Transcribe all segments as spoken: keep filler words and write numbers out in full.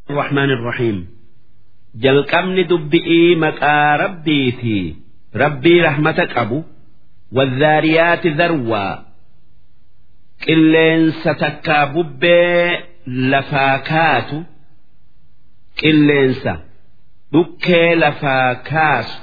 الرحمن الرحيم جل قمن دبئي مكا ربيتي ربي رحمتك أبو والذاريات ذروا كلين ستكابب لفاكات كلين س دكي لفاكاس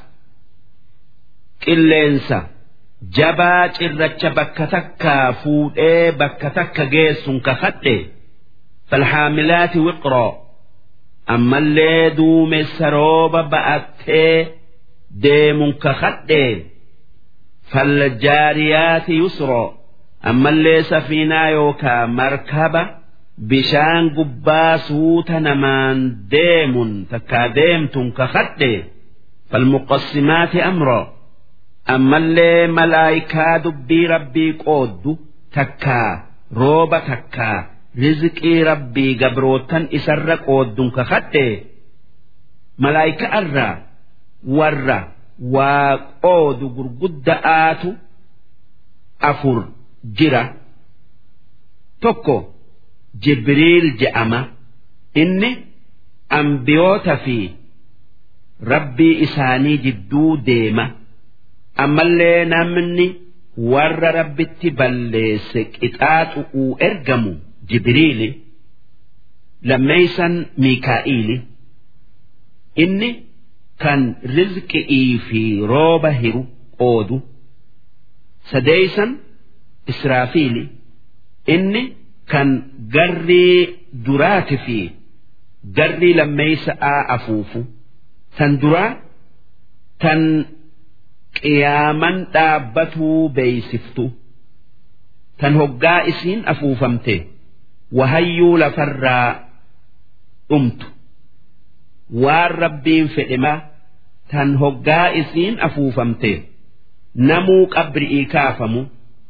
كلين س جبات الرجة بكتك فوئي بكتك جيس كخطي فالحاملات وقرا أما اللي دوم السروب بأته ديم كخطي فالجاريات يسرا أما اللي سفينة يوكا مركبة بشان قباسوت نمان ديم تكا ديم كخطي فالمقسمات أمرا أما اللي ملايكا دبي ربي قود تكا روب تكا رزقي ربي قبروتن إسر قود كخطي ملايكا أرى ورى وقود قرقود آتو أفر جرى توكو جبريل جأما إني أنبيوت في ربي إساني جدو ديما أما اللي نامني ور ربي تبلسك إتآتو إرقمو جبريل لميسا ميكائيل إني كان رزقي في روبه قودو سديسا إسرافيل إني كان قري درات فيه قري لميسا أفوفو تندرا تن قياما دابته بيسفتو تنهقا إسين أفوفمته وهيو لفرا أمت والربين فئما تنهقا إسين أفوفمته نمو قبرئي كافمو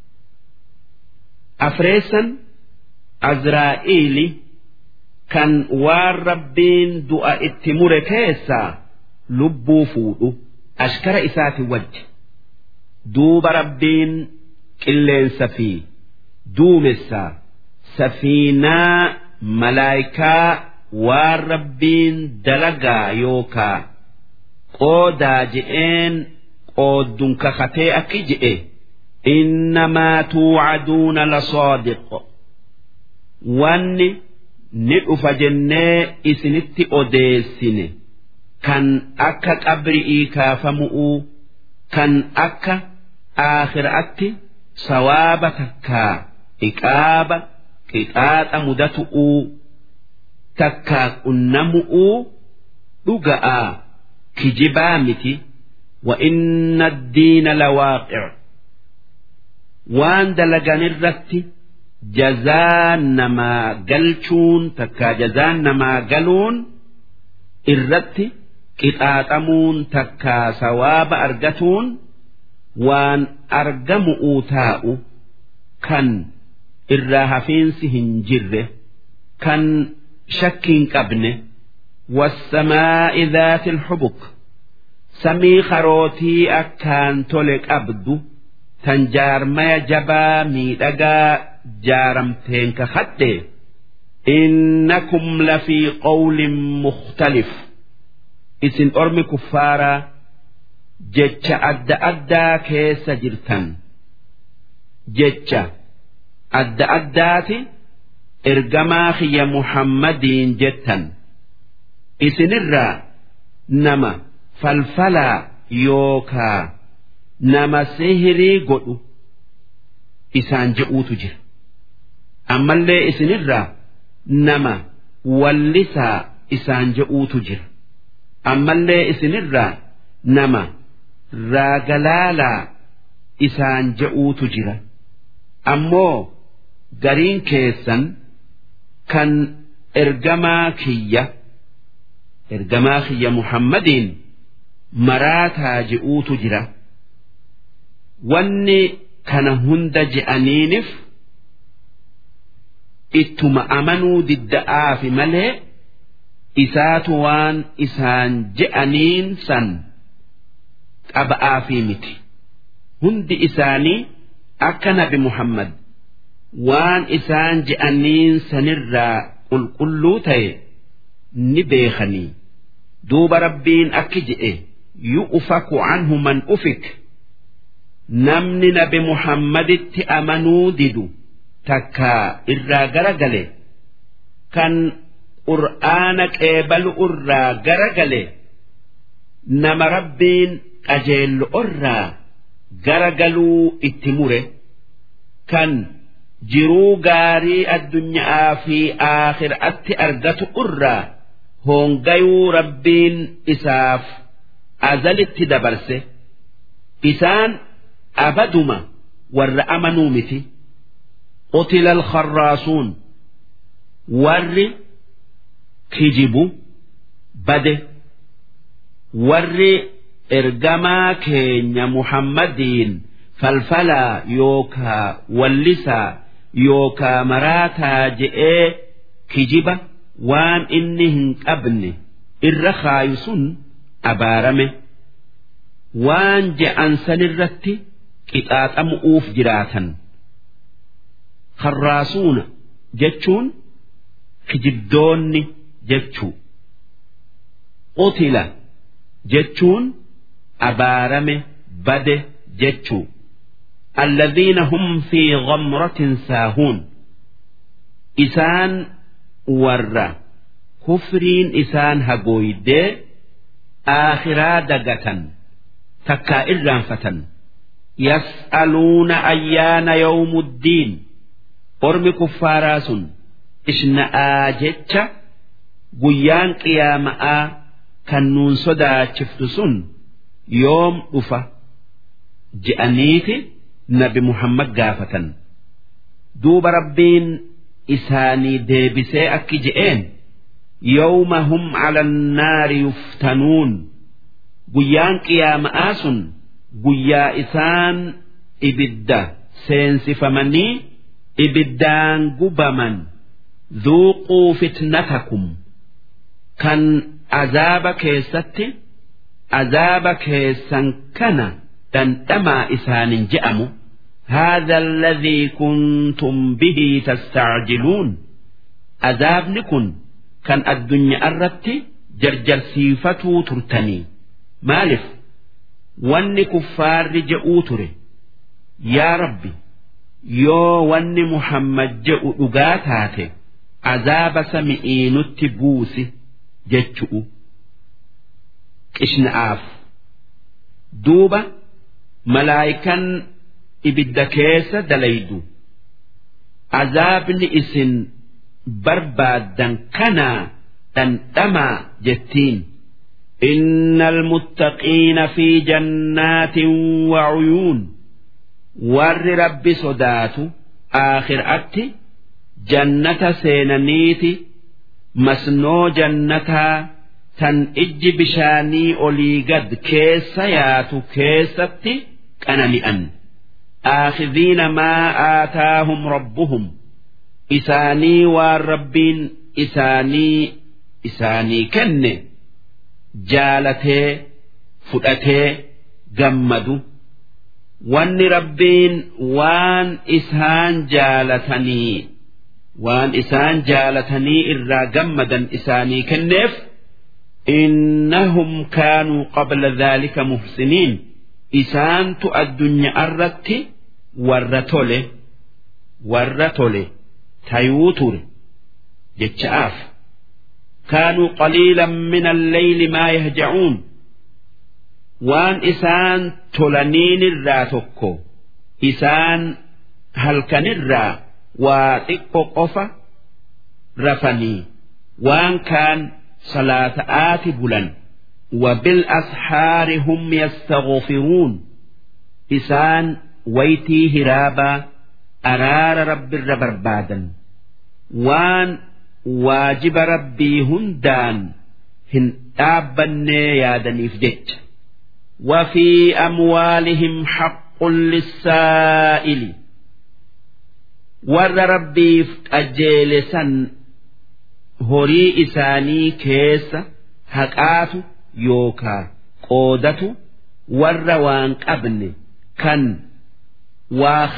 أفريسا أزرائيلي كان والربين دعاء التمور كيسا لبو فودو أشكر إساتي وجه دوب ربين كلين سفي دومسا سفينة ملايكا والربين دلقا يوكا قودا جئين قودن كختي أكي جئ إنما توعدون لصادق واني ندف جنة إسنت أديسن كان أكا قبرئي كافمؤو كان أكا آخر أتي سوابتك إكابة كتات مدتؤو تكا أنمؤو لقاء كجبامتي وإن الدين لواقع وان دلقان الرتي جزان ما قلشون تكا جزان ما قلون الرتي كتاتمون تكا سواب أرقتون وان أرقمؤو تاؤ كان الراهفين سهنجره كان شكين قبنه والسماء ذات الحبك سمي خروتي أكان تولك أبدو تنجار ما جبا ميدقا جارمتين كخطي إنكم لفي قول مختلف إسن أرمي كفارا جتش أدى أدى كيس جرتن جتش أدى أداتي إرقما خي محمدين جتن إسن الرا نما فالفلا يوكا نما سهري قدو إسان جئوت جر أما اللي إسن الرا نما واللسا إسان جئوت جر أما اللي إسن الرا نما راقلالا إسان جئوت جر أمو قرين كيسا كان إرقما كيّة إرقما كيّة محمدين مراتا جئوت جرا واني كان هند جأنينف اتما أمنوا ضد آف ملئ إسات وان إسان جأنين سن أبا آفي متي هند إساني أكن بمحمد وان إسان جأنين سنرى قل قلو تي نبيخني دوب ربين أكجئ يؤفك عنه من أفك نمن نبي محمد تأمنوا ددو تكا إرى غرغلي كان قرآنك إبل إرى غرغلي نما ربين أجل إرى غرغلو اتمره كان jiruu gaarii addunyaa fi aakhiraatti argatu irraa hongayuu rabbiin isaaf azalitti dabarse isaan abaduma warra amanuu miti qutila alkharraasuun warri kijibu bade warri ergamaa keenya muhammadiin falfalaa yookaa wallisaa yookaa maraataa je'ee kijiba waan inni hin qabne irra kaayu sun abaarame waan je'an sanirratti qixaaxamu'uuf jiraatan kharraasuuna jechuun kijibdoonni jechuu qutila jechuun abaarame bade jechuu الذين هم في غمرة ساهون إسان ورّا كفرين إسان هقويد آخرا دقة تكا إرانفة يسألون أيان يوم الدين أرم كفاراس إشن آجتش قيان قيامة كنون صدا شفتسون يوم أفا جأنيتي نبي محمد قافة دوب ربين إساني ديبسي أكجئين يوم هم على النار يفتنون قيان قيام آس قيا إسان إبدا سينسفمني إبدان قبما ذوقوا فتنتكم كان عذاب كيستي عذاب كيسان كان تنتمى إسان جأموا هذا الذي كنتم به تستعجلون عذاب نكن كان الدنيا أردت جرجر سيفتو ترتني مالف وان كفار رجعوا تري يا ربي يو وان محمد جاء أغاتاته عذاب سمئين التبوس جتشؤ إشن آف دوبة ملائكا ibidda keessa dalaydu azaabni isin barbaaddan kanaa dhandhamaa jettiin innal muttaqiina fi jannaatin wa uyuun warri rabbi sodaatu aakhiraatti jannata seenaniiti masnoo jannataa tan ijji bishaanii olii gad keessa yaatu keessatti qanani'an آخذين ما آتاهم ربهم إساني والربين إساني إساني كن جالته فؤته جمدوا وان ربين وان إسان جالتني وان إسان جالتني إرا جمدا إساني كنف إنهم كانوا قبل ذلك محسنين إسان الدنيا أردت ورّتولي ورّتولي تيوتر جتشاف كانوا قليلا من الليل ما يهجعون وان إسان تولنين الراتكو إسان هل كان الرا واتقو قفا رفني وان كان صلاة آت بلن وبالأسحار هم يستغفرون إسان ويتي هرابا أرار رب الربربادا وان واجب ربي هندان هن آبني يادني فجت وفي أموالهم حق للسائل ور ربي أجلسا هري إساني كيس هكاتو يوكا قودتو ور وان قبل كان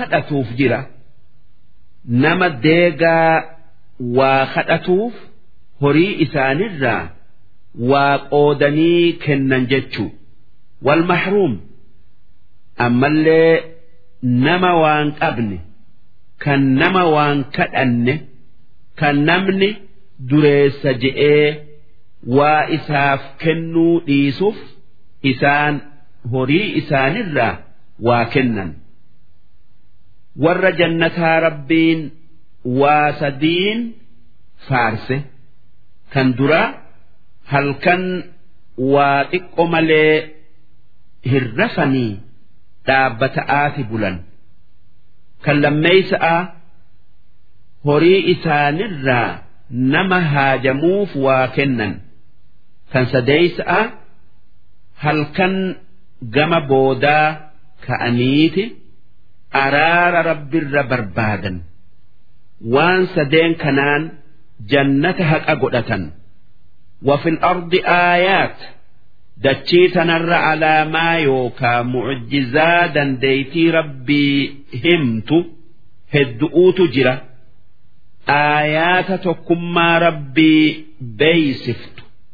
واخدتوف جرا نما ديغا واخدتوف horii isaanirraa waa qoodanii kennan jechuu wal mahruum ammallee nama waan qabne kan nama waan kadhanne kan namni dureessa je'ee waa isaaf kennuu dhiisuuf isaan horii isaanirraa waa kennan warra jannataa rabbiin waa sadiin faarse kan duraa halkan waa xiqqo malee hirrafanii dhaabbata'aati bulan kan lammeeysa'a horii isaanirraa nama haajamuuf waa kennan kan sadeeysa'a halkan gama boodaa ka'aniiti araara rabbirra barbaadan waan sadeen kanaan jannata haqa godhatan وفي الأرض آيات دتشيت نر على ما يوكا معجزادا ديتي ربي همت هدؤوت جرا آيات تكما ربي بيسفت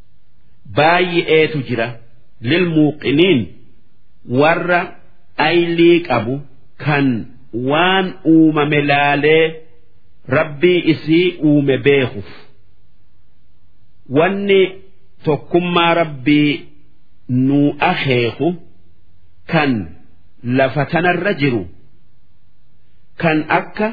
باي ايت جرا للموقنين ور أيليك أبو كان وان أوم ملالي ربي إسي أوم بيخف wanni tokkummaa rabbii nu akeeku kan lafa tanarra jiru kan akka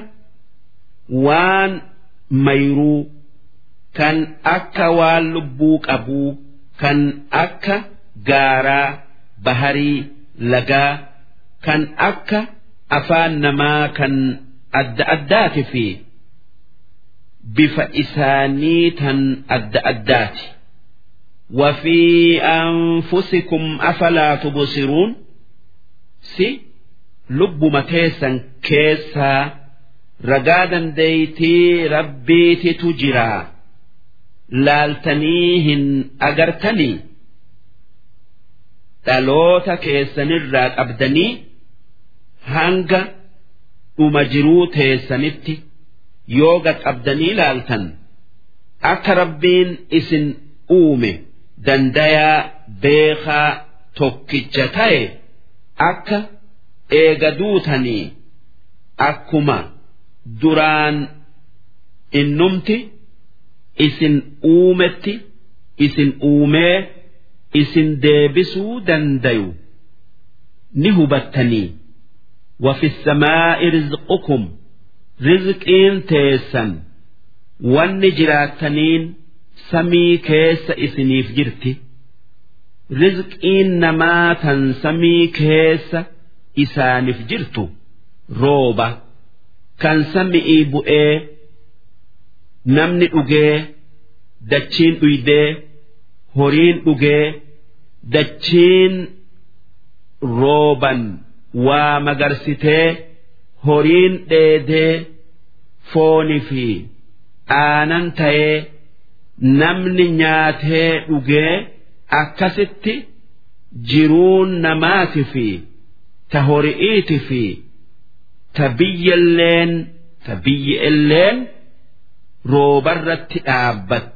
waan mayruu kan akka waan lubbuu qabuu kan akka gaaraa baharii lagaa kan akka afaan namaa kan adda addaati fi bifa isaanii tan adda addaati wafi anfusikum afalaa tubsiruun si lubbuma teessan keessaa ragaa dandeeytii rabbiititu jiraa laaltanii hin agartanii dhaloota keessanirraa qabdanii hanga dhuma jiruu teessanitti yoo gad qabdanii laaltan akka rabbiin isin uume dandayaa beekaa tokkicha ta'e akka eega duutanii akkuma duraan innumti isin uumetti isin uumee isin deebisuu dandayu ni hubattanii وفي السماء رزقكم رزقين تيسن والنجراتنين سمي كيس إسنيف جرتي رزقين نماتا سمي كيس إسانف جرتو روبا كان سمي بؤي نمني أجي دتشين أيدي هورين أجي دتشين روبا ومغرستي هورين ديدي فوني في آنان تاي نمني نياتي أجي أكستي جيرون نماتي في تهوريئتي في تبي اللين تبي اللين روبرت آبت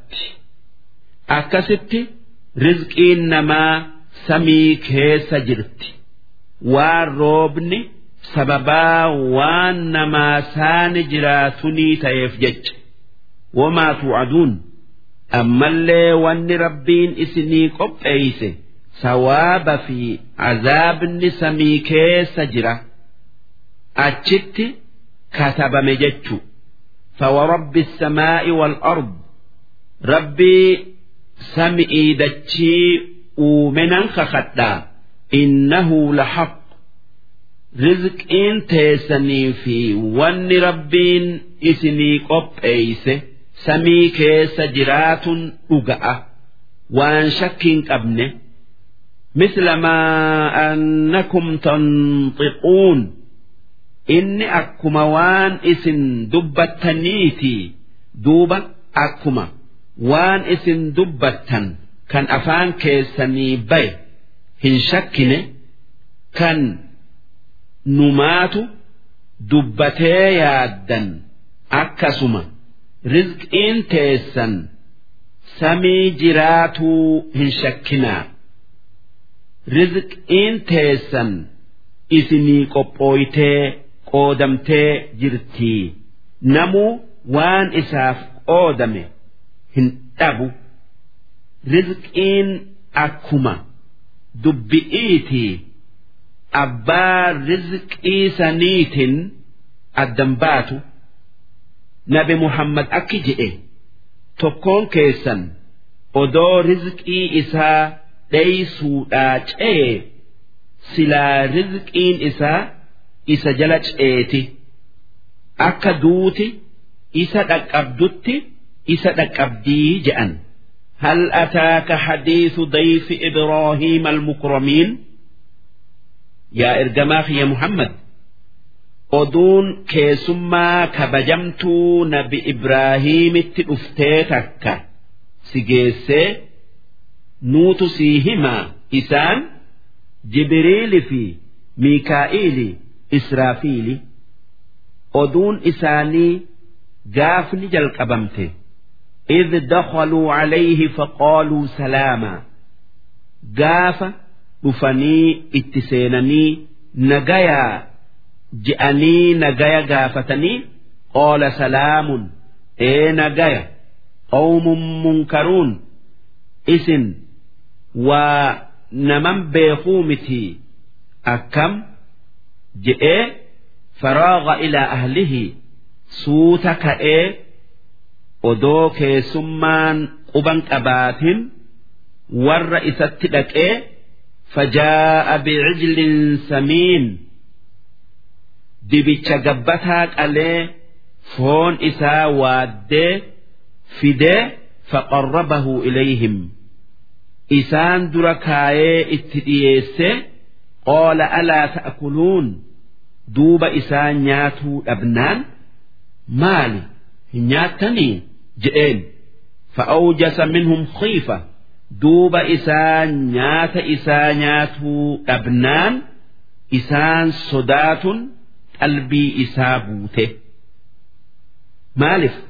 أكستي رزقي نما سمي كيس جرتي والروبني سببا وان نما سان جراتني تيفجج وما توعدون أما اللي وان ربين إسني قب أيسي ثواب في عذاب نسمي كيس جرا أجت كتب مجج فورب السماء والأرض ربي سمئي دجي ومنن خخدا إنه لحق رزق إن تيسني في ون ربين إسني قب أيسه سمي كيس جرات أقع وان شك أبنه مثل ما أنكم تنطقون إني أكما وان إسن دبتنيتي دوبا أكما وان إسن دبتن كان أفان كيسني بي هن شكني كان نمات دبتي يادا أكسما رزق إن تيسن samii jiraatuu hin shakkinaa rizqiin teessan isinii qophooytee qoodamtee jirtii namuu waan isaaf qoodame hin dhabu rizqiin akkuma dubbi'iitii abbaa rizqii saniitin addan baatu nabi Muhammad akki jedhe tokkoon keessan odoo rizqii isaa dheeysuudhaa ce'e silaa rizqiin isaa isa jala ceeti akka duuti isa dhaqqabdutti isa dhaqqabdii je'an هل أتاك حديث ضيف إبراهيم المكرمين يا إرجماخ يا محمد أدون كيسما كبجمتو نبي إبراهيم التأفتيتك سجيسي نوت سيهما إسان جبريل في ميكائيل إسرافيل أدون إساني جافني جلق أبمته إذ دخلوا عليه فقالوا سلاما قاف بفني اتسينني نجايا جأني نجايا قافتني قال سلام إيه نجايا قوم منكرون إسن ونمن بيخومتي أكم جئ فراغ إلى أهله سوتك إيه odoo keessummaan quban qabaatin warra isatti dhaqee fajaa'a bi'ijlin samiin dibicha gabbataa qalee foon isaa waaddee fidee faqarrabahu ilayhim isaan dura kaayee itti dhiyeesse qaala alaa ta'kuluun duuba isaa nyaatuu dhabnaan maali hin nyaattanii جئين فأوجس منهم خيفة دوب إسان نيات إسانياته أبنان إسان صدات قلبي إسابوته مالف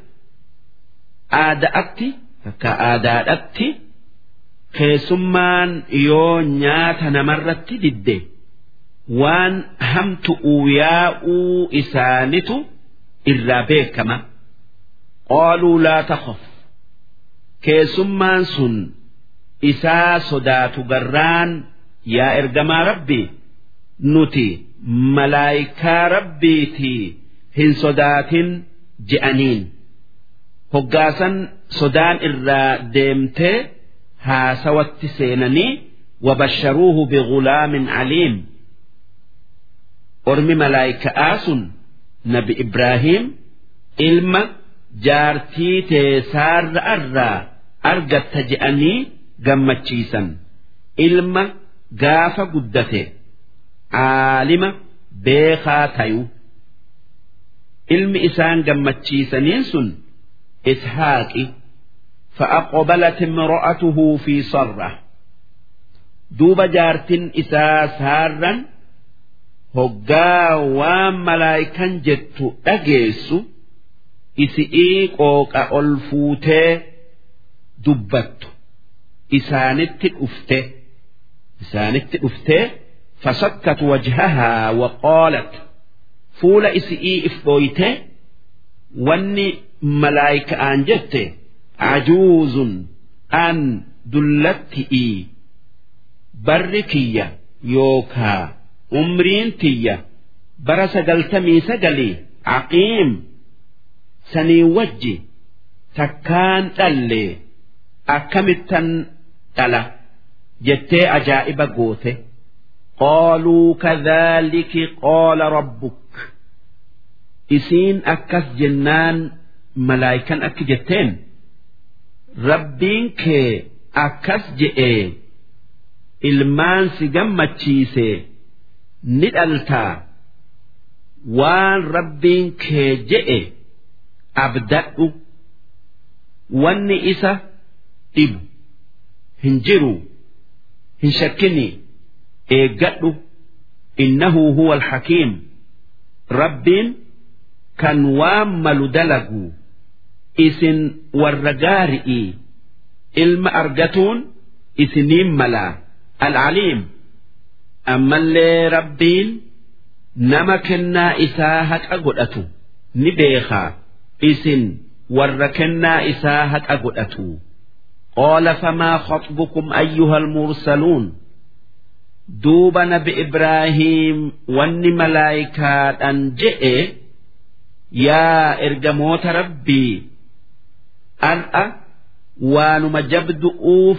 آدأتي كآدأتي خيسمان يو نيات نمرت دده وان همت أوياء إسانته إرابيكما قالوا لا تخف كيسمان سن إسا صدات قران يا إرجما ربي نتي ملايكا ربيتي هن صدات جأنين هقاسا صدان إرا ديمتي ها سوت سينني وبشروه بغلام عليم أرمي ملايكا آسن نبي إبراهيم إلما jaartii teessaarra irraa argatta je'anii gammachiisan ilma gaafa guddate aalima beekaa tayu ilmi isaan gammachiisaniin sun ishaaqi فأقبلت امرأته في صرة دوب جارتين إسا سارا هقا وام ملايكا جتو أجيسو isi'ii qooqa ol fuutee dubbattu isaanitti dhufte isaanitti dhufte fasakkat wajhahaa waqaalat fuula isi'ii if dhooyte wanni malaayika'aan jette ajuuzun an dullatti'ii barri kiyya yookaa umriin tiyya bara sagaltamii sagalii aqiim sanii wajji takkaan dhallee akkamittan dhala jettee ajaa'iba goote qaaluu kadhaaliki qaala rabbuk isiin akkas jennaan malaayikan akki jetteen rabbiin kee akkas je'ee ilmaan si gammachiise ni dhaltaa waan rabbiin kee je'e abdadhu wanni isa dhibu hin jiru hin shakkini eeggadhu innahu huwa alhakiim rabbiin kan waan malu dalagu isin warra gaari'ii ilma argatuun isiniin malaa al-aliim ammallee rabbiin nama kennaa isaa haqa godhatu ni beekaa isin warra kennaa isaa haqa godhatu qaala famaa khatbukum ayyuhal mursaluun duuba nabi Ibraahiim wanni malaayikaadhaan je'e yaa ergamoota rabbii ar'a waanuma jabdu'uuf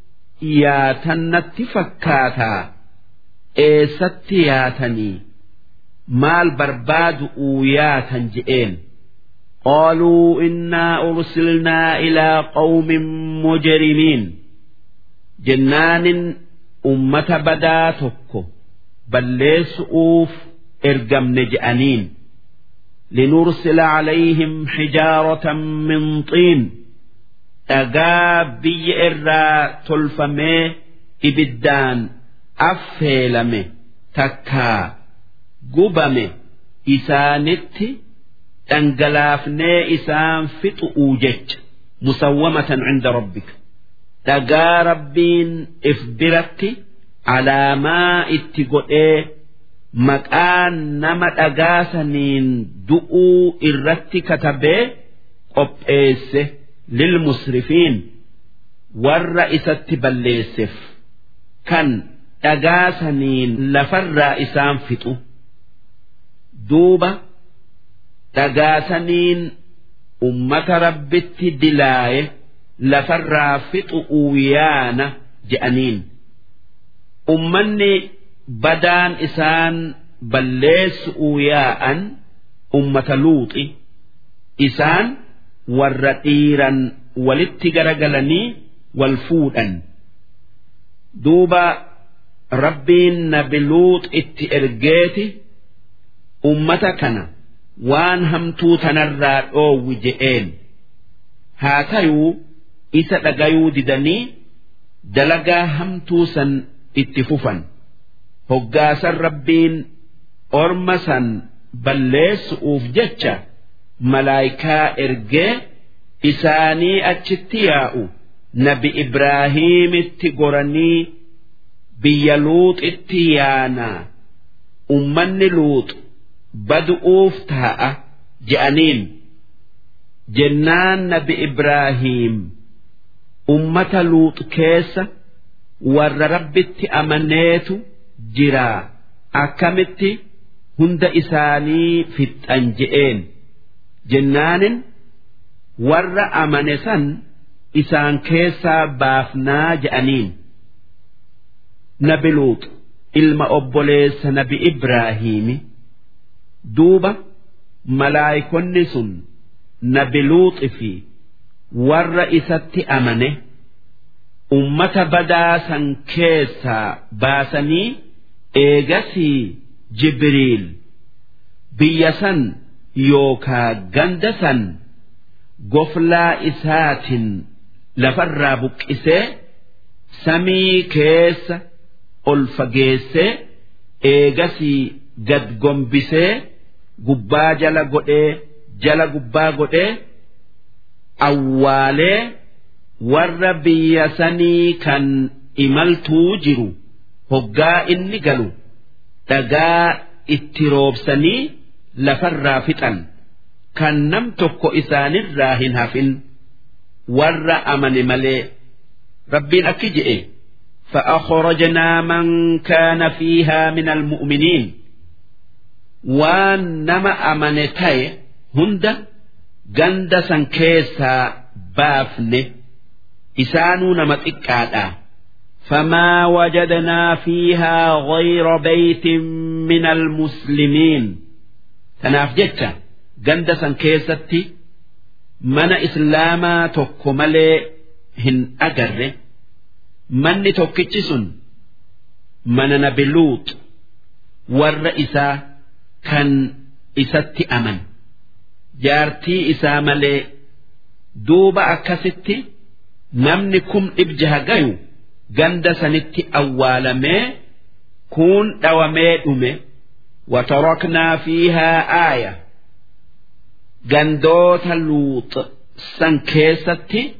yaatannatti fakkaataa eessatti yaatanii maal barbaadu'uu yaatan je'een qaaluu innaa ursilnaa ilaa qawmin mujrimiin jennaanin ummata badaa tokko balleessu'uuf ergamne je'aniin linursila calayhim xijaaratan min xiin dhagaa biyya irraa tolfamee ibiddaan affeelame takkaa gubame isaanitti dhangalaafnee isaan fixu'uu jecha musawwamatan cinda rabbika dhagaa rabbiin if biratti alaamaa itti godhee maqaan nama dhagaa saniin du'uu irratti katabee qopheesse lilmusrifiin warra isatti balleesseef kan dhagaa saniin lafarraa isaan fixu duuba dhagaa saniin ummata rabbitti dilaaye lafarraa fixu'uu yaana je'aniin ummanni badaan isaan balleessu'uu yaa'an ummata luuxi isaan warra dhiiran walitti garagalanii wal fuudhan duuba rabbiin nabi luux itti ergeeti ummata kana waan hamtuu tanarraa dhoowwi je'een haa tayuu isa dhagayuu didanii dalagaa hamtuu san itti fufan hoggaasan rabbiin orma san balleessu'uuf jecha malaayikaa ergee isaanii achitti yaa'u nabi Ibraahiimitti goranii biyya luuxitti yaanaa ummanni luux badu'uuf taa'a je'aniin jennaan nabi Ibraahiim ummata luux keessa warra rabbitti amaneetu jiraa akkamitti hunda isaanii fixan je'een jennaanin warra amane san isaan keessaa baafnaa je'aniin nabi luux ilma obboleessa nabi Ibraahiimi duuba malaayikonni sun nabi luuxi fi warra isatti amane ummata badaa san keessaa baasanii eegasii Jibriil biyya san yookaa ganda san goflaa isaatiin lafarraa buqqisee samii keessa ol fageessee eegasii gad gombisee gubbaa jala godhee jala gubbaa godhee awwaalee warra biyya sanii kan imaltuu jiru hoggaa inni galu dhagaa itti roobsanii lafarraa fixan kan nam tokko isaanirraa hin hafin warra amane malee rabbiin akki je'e فأخرجنا من كان فيها من المؤمنين وان نما أمنتي هند جند سنكيسا بافن إسانو نمت إكادا فما وجدنا فيها غير بيت من المسلمين تنافجت جند سنكيستي من إسلاما تكمل هن أجر manni tokkichi sun mana nabi luut warra isaa kan isatti aman jaartii isaa malee duuba akkasitti namni kum dhibjaha gayu ganda sanitti awwaalamee kuun dhawamee dhume wataraknaa fiihaa aaya gandoota luut san keessatti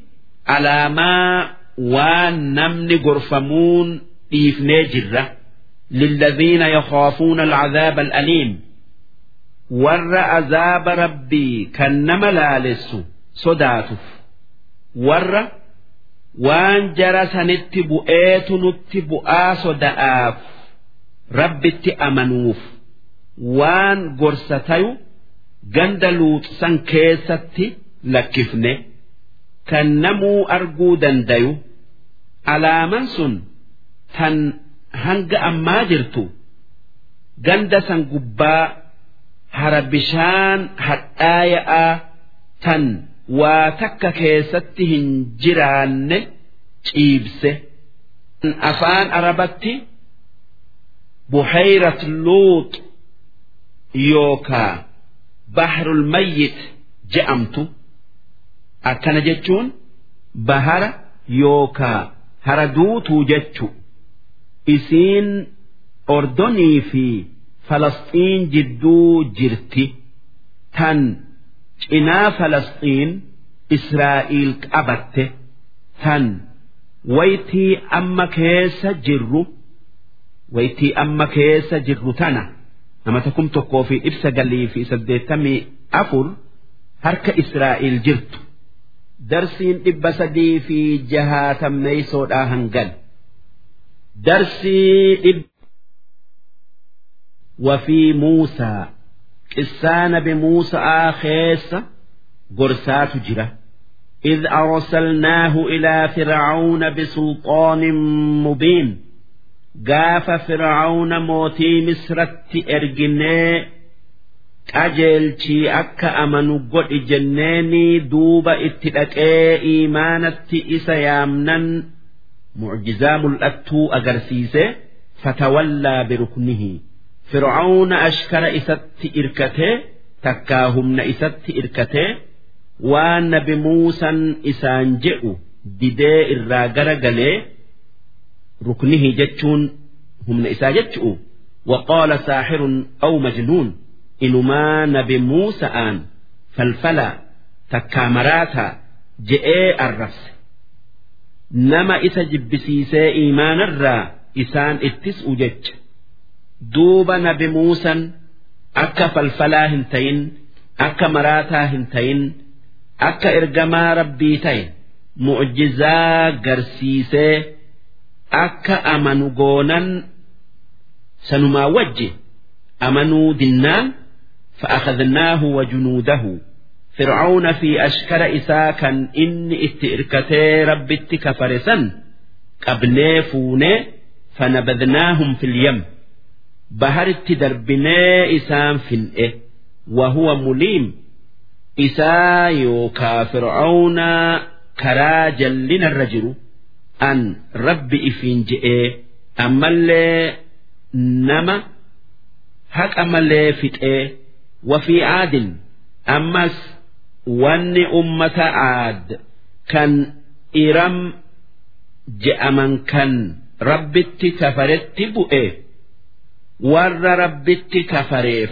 alaamaa waan namni gorfamuun dhiifnee jirra lilladhiina yakhaafuuna alcadaaba alaliim warra azaaba rabbii kan nama laalessu sodaatuuf warra waan jara sanitti bu'eetu nutti bu'aa soda'aaf rabbitti amanuuf waan gorsa tayu ganda luuxsan keessatti lakkifne kan namuu arguu dandayu alaaman sun tan hanga ammaa jirtu ganda san gubbaa hara bishaan hadhaaya'aa tan waa takka keessatti hin jiraanne ciibse afaan arabatti buhayrat luut yookaa bahrul mayyit je'amtu akkana jechuun bahara yookaa hara duutuu jechu isiin ordonii fi falasxiin jidduu jirti tan cinaa falasxiin israa'iil qabatte tan waytii amma keessa jirru waytii amma keessa jirru tana nama takkum tokkoo fi ibsa galii fi saddeettamii afur harka israa'iil jirtu darsiin dhibba sadii fi jahaatammeeysoodhaa hangal darsii dhibba وفي موسى قسان بموسى خيس قرسات جرة إذ أرسلناه إلى فرعون بسلطان مبين قاف فرعون موتي مسرت إرجني أجلتي أكا أمنو قد جنيني دوب اتلقى إيمانت إسيامنا معجزام الأتو أغرسيسي فتولى بركنه فرعون أشكر إسات إركته تكاهم نإسات إركته والنبي موسى إسان جئوا دداء الراجر قلي ركنه جتشون هم نإسا جتشوا وقال ساحر أو مجنون إنما نبي موسى آن فالفلا تكامراتا جئ الرفس نما إسا جبسيسي إيمان الرا إسان اتسء جتش دوب نبي موسى أكا فالفلا هنتين أكا مراتا هنتين أكا إرجما ربيتين معجزا قرسيسي أكا أمنو قونا سنما وجه أمنوا دنان فأخذناه وجنوده فرعون في أشكر إساكا إن اتئركتي ربتي كفرسا قبني فوني فنبذناهم في اليم بهرت دربنا إسام فنئه وهو مليم إسا يوكا فرعون كراجا لنا الرجل أن رب إفين جئه أما اللي نما هك أما اللي فتئه وفي عاد أمس وان أمة عاد كان إرم جاء من كان ربت كفرت بؤه ور ربت كفريف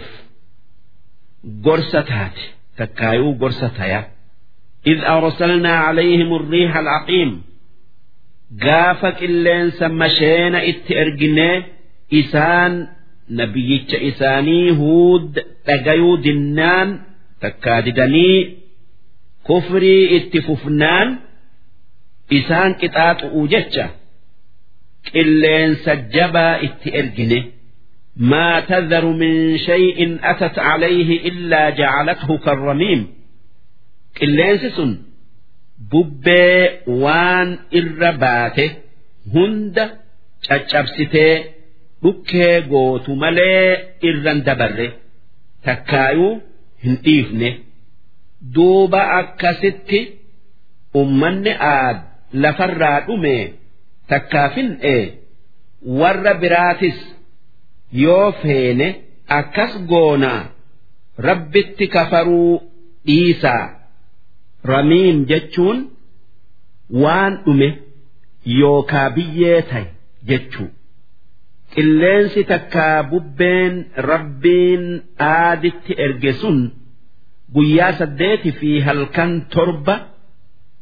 قرستات تكايو قرستايا إذ أرسلنا عليهم الريح العقيم قافك اللين سمشين اتئرقناه إسان نبيك إساني هود تقايو دنان تكاددني كفري اتففنان إسان كتات أوجتش اللين سجبا اتئرقناه ما تذر من شيء أتت عليه إلا جعلته كالرميم اللين سسن ببي وان إرباته هند تشابسته بكي قوت ملي إرن دبره تكايو هنئفنه دوبا أكست أمن آد لفراد أمي تكافن إيه ور براتس يوفين أكس قونا ربت كفروا إيسا رميم جتشون وان أمي يوكا بييتي جتشو qilleensi takkaa bubbeen rabbiin aaditti erge sun guyyaa saddeeti fi halkan torba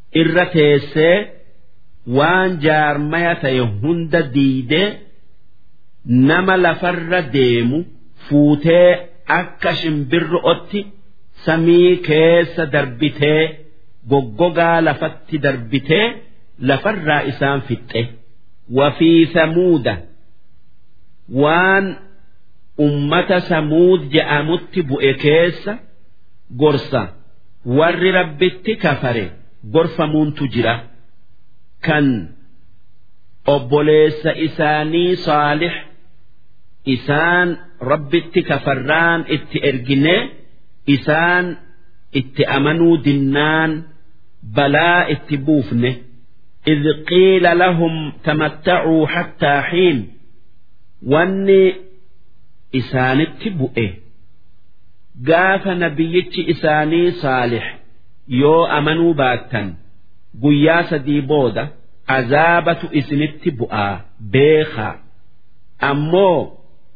irra teessee waan jaarmaya ta'e hunda diidee nama lafarra deemu fuutee akka shimbirro'otti samii keessa darbitee goggogaa lafatti darbitee lafarraa isaan fixxe. Wafii samuuda waan ummata samuud je'amutti bu'e keessa gorsa warri rabbitti kafare gorfamuuntu jira. Kan obboleessa isaanii Saalix isaan rabbitti kafarraan itti erginee isaan itti amanuu dinnaan balaa itti buufne. إذ قيل لهم تمتعوا حتى حين واني إسانت بؤه قاف نبيتش إساني صالح يو أمنوا باتا قياسة دي بودة عذابة إسنت بؤه بيخا أمو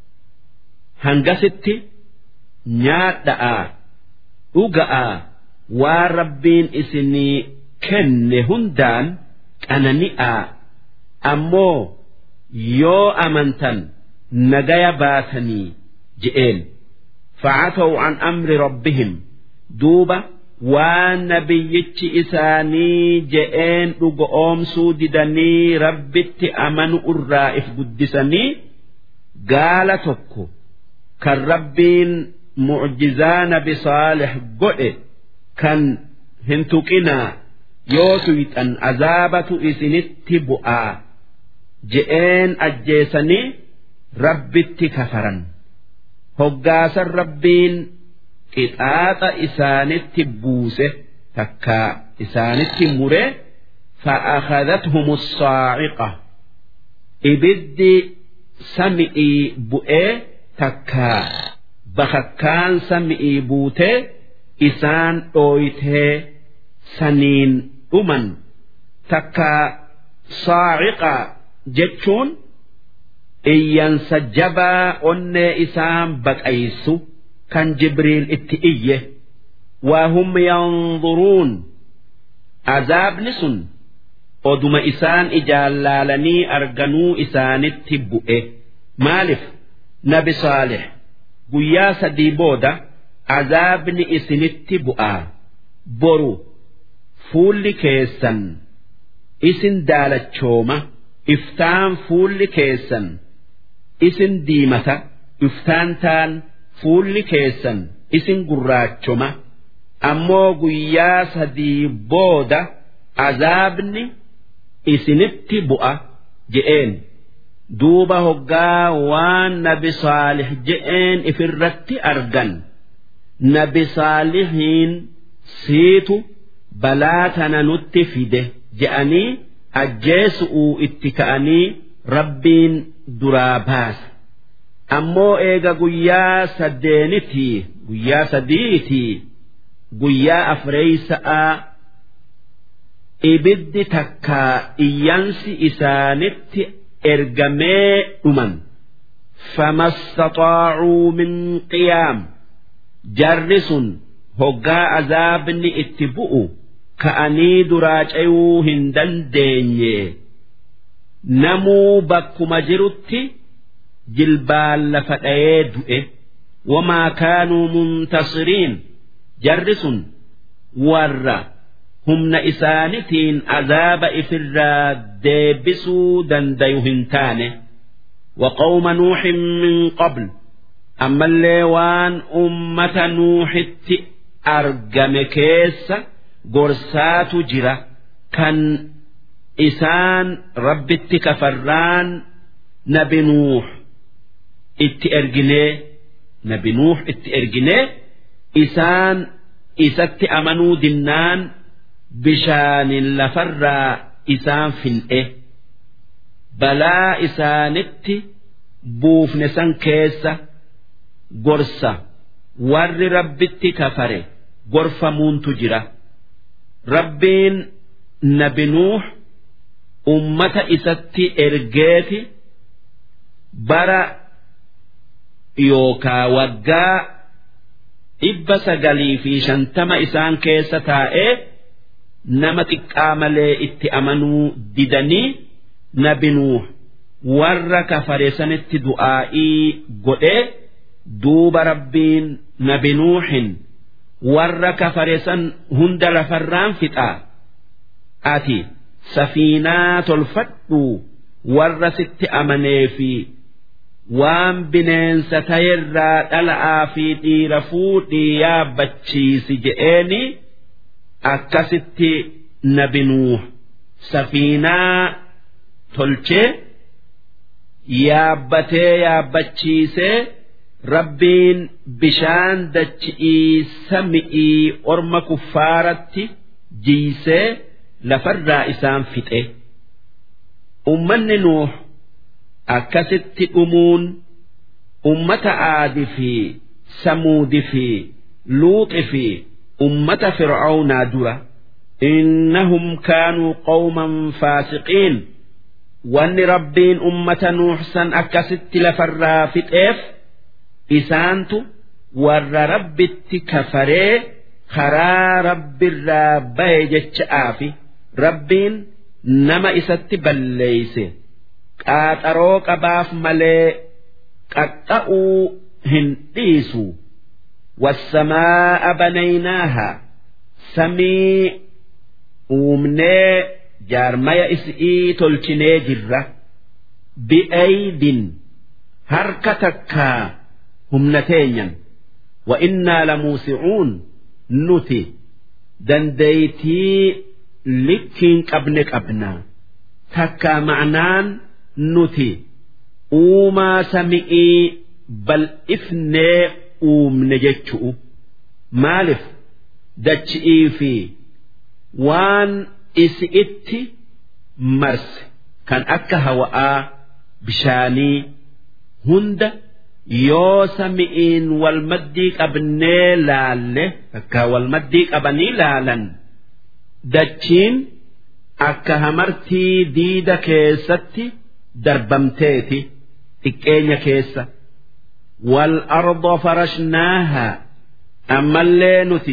هنقست نيات دعا أقعا وربين إسني كن هندان qanani'aa ammoo yoo amantan nagaya baatanii je'een fa'ataw an amri rabbihim duuba waan nabiyyichi isaanii je'een dhugo oomsuu didanii rabbitti amanu irraa if guddisanii gaala tokko kan rabbiin mu'jizaa nabi Saalix godhe kan hin tuqinaa yoo tuyxan azaabatu isinitti bu'aa je'een ajjeesanii rabbitti kafaran hoggaasan rabbiin qixaaxa isaanitti buuse takka isaanitti mure fa'akhadathum as-saa'iqa ibiddi sami'ii bu'ee takka bakakkaan sami'ii buutee isaan dhooytee saniin dhuman takka saa'iqa jechuun iyyansa jabaa onnee isaan baqaysu kan Jibriil itti iyye waahum yanzuruun azaabni sun oduma isaan ijaallaalanii arganuu isaanitti bu'e maalif nabi Saalix guyyaa sadii booda azaabni isinitti bu'aa boru fuulli keessan isin daalachooma iftaan fuulli keessan isin diimata iftaan taan fuulli keessan isin gurraachoma ammoo guyyaa sadii booda azaabni isinitti bu'a je'een duuba hoggaa waan nabi Saalix je'een ifirratti argan nabi Saalixiin siitu balaa tana nutti fide je'anii ajjeesu'uu itti ka'anii rabbiin duraa baase ammoo eega guyyaa saddeenitii guyyaa sadiitii guyyaa afreeysa'aa ibiddi takkaa iyyansi isaanitti ergamee dhuman famastaxaacuu min qiyaam jarri sun hoggaa azaabni itti bu'u ka'anii duraa cayuu hin dandeenye namuu bakkuma jirutti jilbaan lafa dhayee du'e wamaa kaanuu muntasiriin jarri sun warra humna isaanitiin azaaba ifirraa deebisuu dandayu hin taane waqawma nuuxin min qabl ammallee waan ummata nuuxitti argame keessa gorsaatu jira kan isaan rabbitti kafarraan nabi nuux itti erginee nabi nuux itti erginee isaan isatti amanuu dinnaan bishaanin lafarraa isaan fin'e balaa isaanitti buufne san keessa gorsa warri rabbitti kafare gorfamuuntu jira rabbiin nabi nuux ummata isatti ergeeti bara yookaa waggaa dhibba sagalii fi shantama isaan keessa taa'ee nama xiqqaa malee itti amanuu didanii nabi nuuh warra kafare sanitti du'aa'ii godhee duuba rabbiin nabi nuuhin warra kafare san hunda lafarraan fixaa ati safiinaa tolfadhu warra sitti amanee fi waan bineensa ta'erraa dhala'aa fi dhiira fuudhii yaabbachiisi je'eeni akkasitti nabi nuuh safiinaa tolchee yaabbatee yaabbachiisee rabbiin bishaan dachi'ii sami'ii orma kuffaaratti jiisee lafarraa isaan fixe ummanni nuuh akkasitti dhumuun ummata aadi fi samuudi fi luuxi fi ummata fir'aawnaa dura innahum kaanuu qawman faasiqiin wanni rabbiin ummata nuuhsan akkasitti lafarraa fixeef isaantu warra rabbitti kafaree karaa rabbirraa baye jecha'aafi rabbiin nama isatti balleeyse qaaxaroo qabaaf malee qaxxa'uu hin dhiisu wassamaa'a banaynaaha samii uumnee jaarmaya is'ii tolchinee jirra bi'aydin harka takkaa humna teenyan wa innaa lamuusi'uun nuti dandeeytii likkiin qabne qabnaa takkaa ma'naan nuti uumaa sami'ii bal'ifnee uumne jechu'u maalif dachi'ii fi waan isi'itti marse kan akka hawa'aa bishaanii hunda yoo sami'iin wal maddii qabnee laalle akka wal maddii qabanii laalan dachiin akka hamartii diida keessatti darbamteeti xiqqeenya keessa wal arda farashnaaha ammallee nuti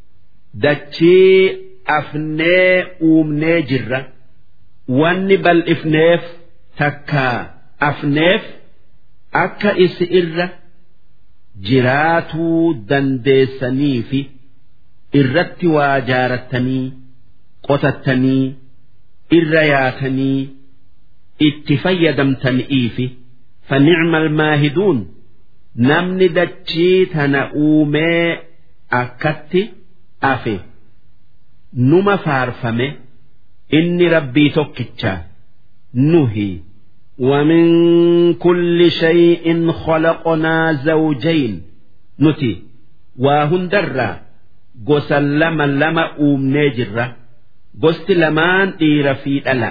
dachii afnee uumnee jirra wanni bal'ifneef takkaa afneef akka isi irra jiraatuu dandeessanii fi irratti waa jaarattanii qotattanii irra yaatanii itti fayyadamtanii fi fani'mal maahiduun namni dachii tana uumee akkatti afe numa faarfame inni rabbii tokkicha nuhi ومن كل شيء خلقنا زوجين نتي وهندرا قسلما لما أومني جرة قست لمان إير في ألا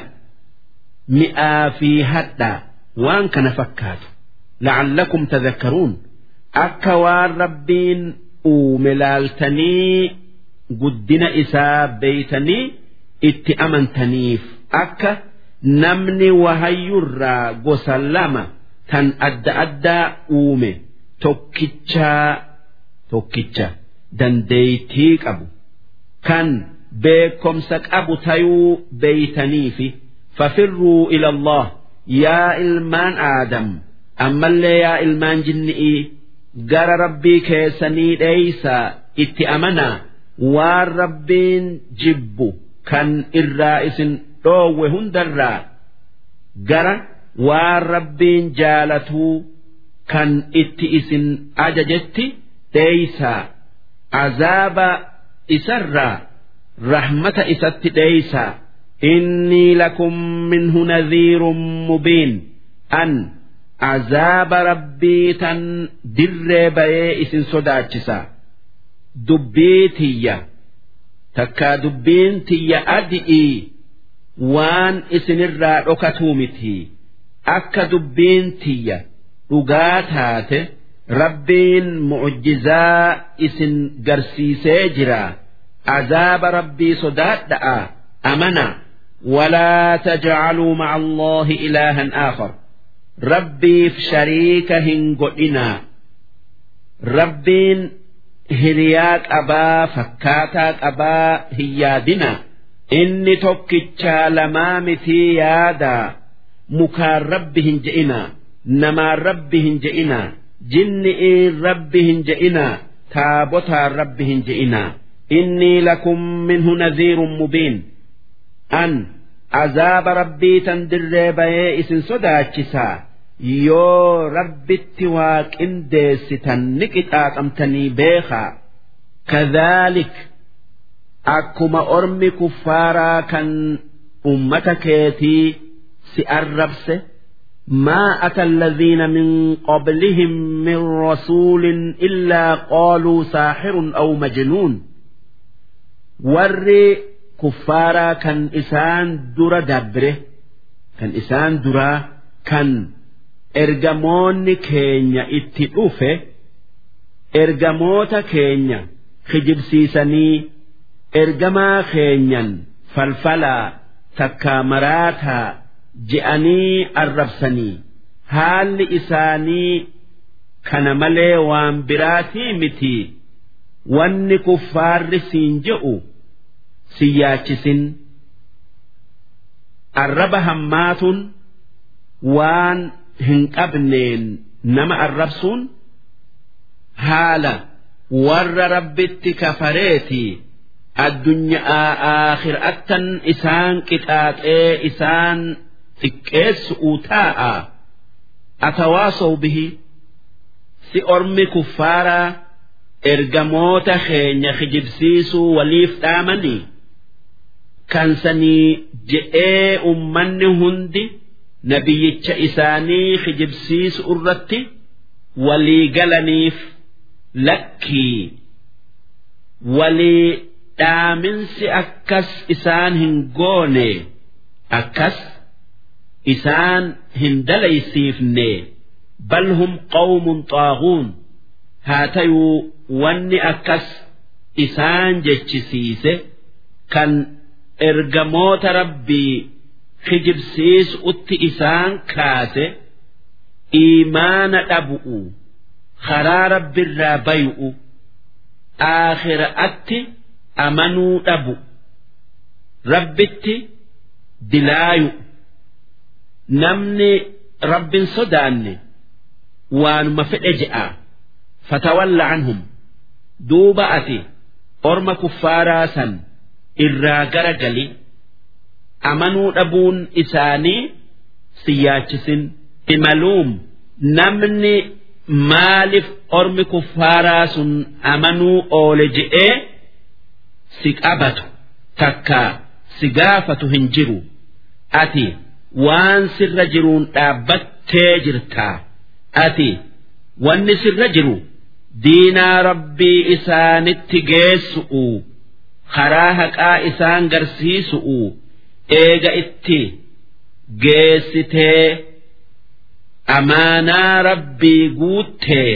مئة في حتى وان كان فكات لعلكم تذكرون أكوار ربين أوملالتني قدنا إساب بيتني اتأمنتنيف أكا namni wahayyurraa gosa lama tan adda addaa uume tokkichaa tokkicha dandeeytii qabu kan beekomsa qabu tayuu beeytaniifi fafirruu ila Allah yaa ilmaan aadam ammallee yaa ilmaan jinni'ii gara rabbii keessanii dheeysaa itti amanaa waan rabbiin jibbu kan irraa isin dhoowwe hundarraa gara waan rabbiin jaalatuu kan itti isin ajajetti dheeysaa azaaba isarraa rahmata isatti dheeysaa innii lakum minhu nadhiirun mubiin an azaaba rabbii tan dirree bayee isin sodaachisa dubbii tiyya takkaa dubbiin tiyya adi'ii waan isinirraa dhokatuu miti akka dubbiin tiyya dhugaa taate rabbiin mu'jizaa isin garsiisee jira azaaba rabbii sodaadha'a amana walaa taj'aluu ma'a Allahi ilaahan aakhar rabbiif shariika hin godhinaa rabbiin hiriyaa qabaa fakkaataa qabaa hin yaadinaa inni tokkichaa lamaa mitii yaadaa mukaan rabbi hin je'inaa namaan rabbi hin je'inaa jinni'iin rabbi hin je'inaa taabotaan rabbi hin je'inaa innii lakum minhu nadhiirun mubiin an azaaba rabbii tan dirree bayee isin sodaachisaa yoo rabbitti waa qindeessitan ni qixaaxamtanii beekaa kadhaalik akkuma ormi kuffaaraa kan ummata keetii si arrabse ما أتى الذين من قبلهم من رسول إلا قالوا ساحر أو مجنون ور كفارا كان إسان درا دبره كان إسان درا كان إرجمون كينيا اتئوفه إرجموتا كينيا خجب سيساني إرجما كينيا فالفلا تكامراتا je'anii arrabsanii haalli isaanii kana malee waan biraatii miti wanni kuffaarri siin je'u si yaachisin arraba hammaatun waan hin qabneen nama arrabsuun haala warra rabbitti kafareetii addunyaa aakhiraattan isaan qixaaxee isaan xiqqeessu'u taa'a atawaasaw bihi si ormi kuffaaraa ergamoota keenya kijibsiisuu waliif dhaamanii kan sanii je'ee ummanni hundi nabiyyicha isaanii kijibsiisu irratti walii galaniif lakkii walii dhaaminsi akkas isaan hin goone akkas isaan hin dalaysiifne bal hum qawmun xaaguun haa tayuu wanni akkas isaan jechisiise kan ergamoota rabbii kijibsiisu'utti isaan kaase iimaana dhabu'u karaa rabbirraa bayu'u aakhiraatti amanuu dhabu rabbitti dilaayu namni rabbin sodaanne waanuma fedhe je'a fatawalla anhum duuba ati orma kuffaaraa san irraa gara gali amanuu dhabuun isaanii si yaachisin imaluum namni maalif ormi kuffaaraa sun amanuu oole je'ee si qabatu takkaa si gaafatu hin jiru ati waan sirra jiruun dhaabbattee jirtaa ati wanni sirra jiru diinaa rabbii isaanitti geessu'u karaa haqaa isaan garsiisu'u eega itti geessitee amaanaa rabbii guuttee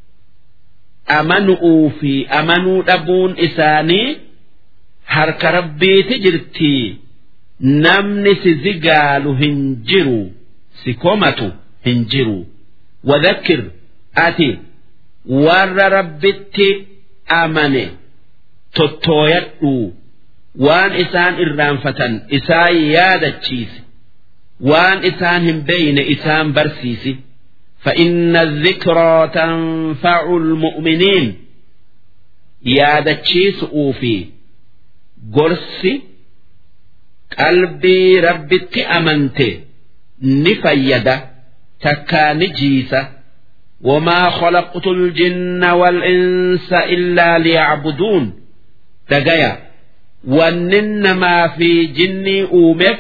amanu'uu fi amanuu dhabuun isaanii harka rabbiiti jirtii namni si zigaalu hin jiru si komatu hin jiru wadhakkir ati warra rabbitti amane tottooyadhu waan isaan irraanfatan isaan yaadachiisi waan isaan hin beeyne isaan barsiisi فإن الذكرى تنفع المؤمنين yaadachiisu uufi gorsi qalbii rabbitti amante ni fayyada takkaa ni jiisa وما خلقت الجن والإنس إلا ليعبدون دقيا وانما في جني أومف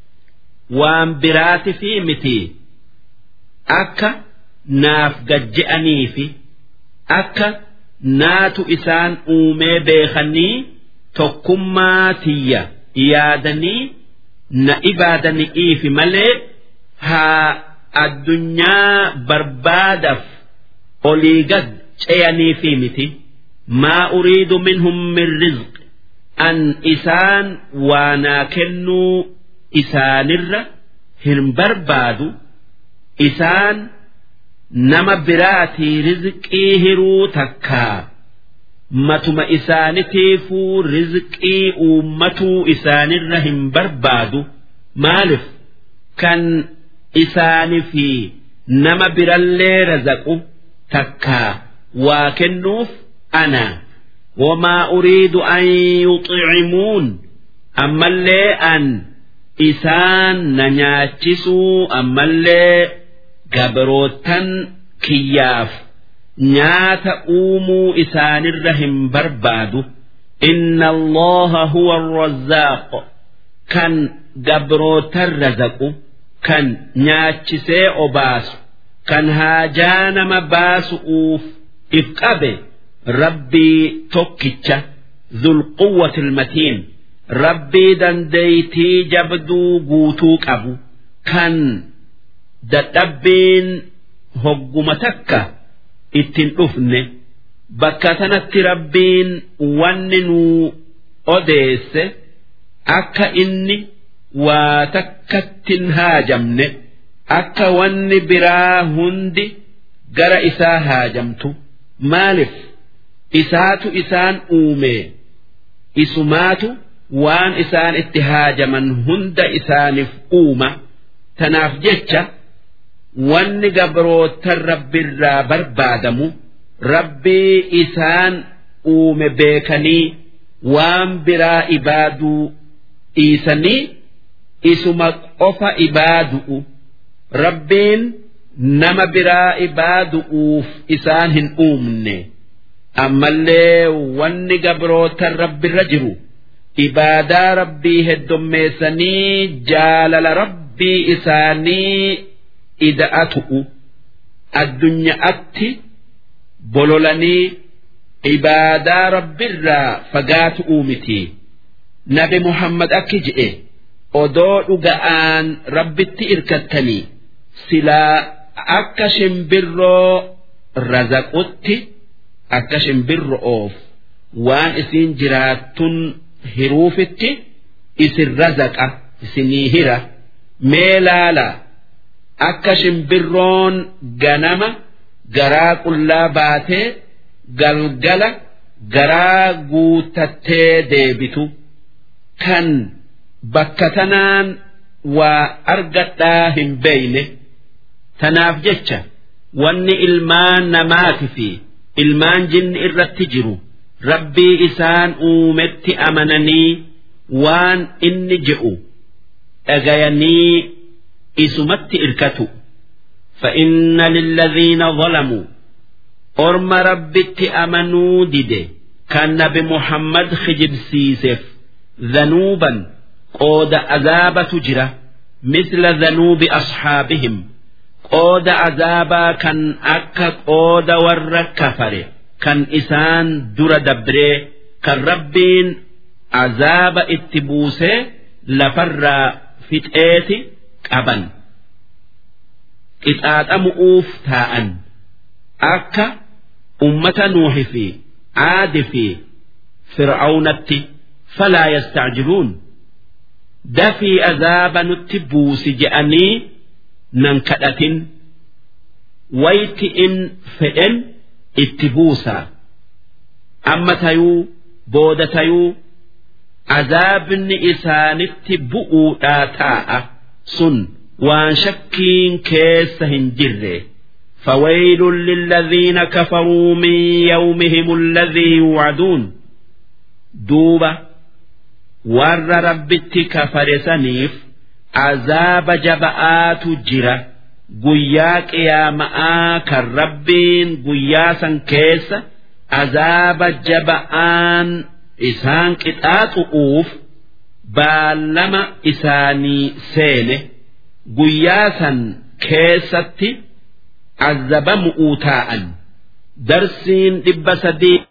وانبرات في متي أكا ناف قجئني في أكا ناتو إسان أومي بيخني تكماتية إيادني نإبادني إيفي ملي ها الدنيا بربادف أوليقد شيئني في متي ما أريد منهم من رزق أن إسان وانا كنو إسان الر هم بربادو إسان نما براتي رزقي هرو تكا matuma isaanitiifuu rizqii uummatuu isaanirra hin barbaadu maalif kan isaanii fi nama birallee razaqu takkaa waa kennuuf ana wamaa uriidu an yuxi'imuun ammallee an isaan na nyaachisuu ammallee gabrootan kiyyaaf nyaata uumuu isaanirra hin barbaadu inna allaha huwa arrazzaaq kan gabrootan razaqu kan nyaachisee obaasu kan haajaa nama baasu'uuf if qabe rabbii tokkicha dhul quwwatil matiin rabbii dandeeytii jabduu guutuu qabu kan dadhabbiin hogguma takka ittin dhufne bakka tanatti rabbiin wanni nuu odeesse akka inni waa takkattin haajamne akka wanni biraa hundi gara isaa haajamtu maalif isaatu isaan uume isumaatu waan isaan itti haajaman hunda isaaniif uuma tanaaf jecha wanni gabrootan rabbirraa barbaadamu rabbii isaan uume beekanii waan biraa ibaaduu dhiisanii isuma qofa ibaadu'u rabbiin nama biraa ibaadu'uuf isaan hin uumne ammallee wanni gabrootan rabbirra jiru ibaadaa rabbii heddommeessanii jaalala rabbii isaanii ida'atu'u addunyaatti bololanii ibaadaa rabbirraa fagaatu'u miti nabi muhammad akki je'e odoo dhuga'aan rabbitti irkattanii silaa akka shimbirroo razaqutti akka shimbirro'oof waan isiin jiraattun hiruufitti isin razaqa isinii hira mee laala akka shimbirroon ganama garaa qullaa baatee galgala garaa guutattee deebitu kan bakka tanaan waa argadhaa hin beeyne tanaaf jecha wanni ilmaan namaati fi ilmaan jinni irratti jiru rabbii isaan uumetti amananii waan inni je'u dhagayanii isumatti irkatu فإن للذين ظلموا أرم ربت أمنوا دده كان نبي محمد خجب سيسف ذنوبا قود عذاب تجرى مثل ذنوب أصحابهم قود عذابا كان أكا قود ور كفر كان إسان در دبره كان ربين عذاب اتبوسه لفر فتئاتي قبن qixaaxamu'uuf taa'an akka ummata nuuhi fi aadi fi fir'aawnatti falaa yastacjiluun dafii azaaba nutti buusi je'anii nan kadhatin wayti in fedhen itti buusaa amma tayuu booda tayuu azaabni isaanitti bu'uudhaa taa'a sun وان شكين كيس هنجره فويل للذين كفروا من يومهم الذي يوعدون دوبة ور ربتك فرسنيف عذاب جبآت جرة قياك يا مآك الربين قياسا كيس عذاب جبآن إسان كتات أوف بالما إساني سينه guyyaasan keessatti azabamu'uu taa'an darsiin dhibba sadii